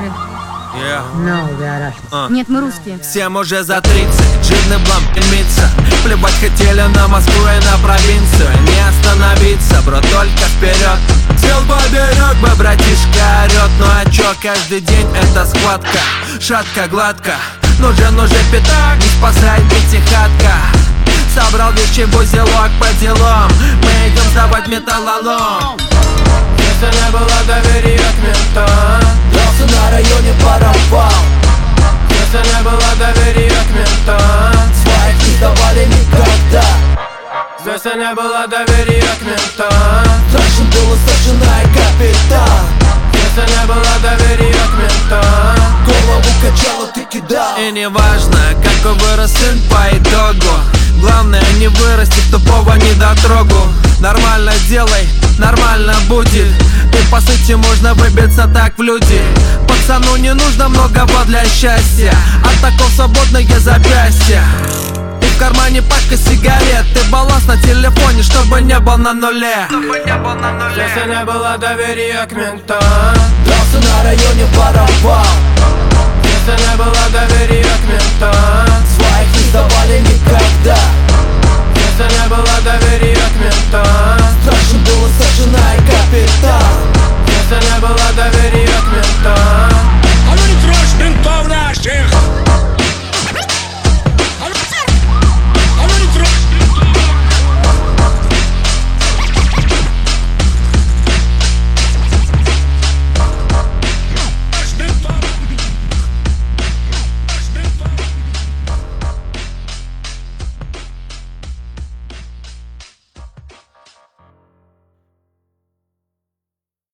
Sorry. No, we are Russians. Нет, мы русские. Всем уже за 30, жирный блам пельмится. Плевать хотели на Москву и на провинцию. Не остановиться, бро, только вперед. Сел поберег, мой братишка орет. Ну а чё, каждый день это схватка. Шатко, гладко, нужен уже пятак. Не спасает пятихатка. Собрал вещи в узелок по делам. Мы идем сдавать металлолом. Если не было доверия к ментам, дрался на районе паровал. если не было доверия к ментам, Своих не сдавали никогда. если не было доверия к ментам, Страшен был старшина и капитан. если не было доверия к ментам, Голову качало, ты кидал. И не важно, какой вырос сын по итогу. Главное не вырасти в тупого недотрогу. Нормально делай, нормально будет. И по сути можно выбиться так в люди. Пацану не нужно многого для счастья. От таков свободное запястье. И в кармане пачка сигарет. И баланс на телефоне, чтобы не был на нуле. если не было доверия к ментам, Дрался на районе воровал. если не было доверия к ментам,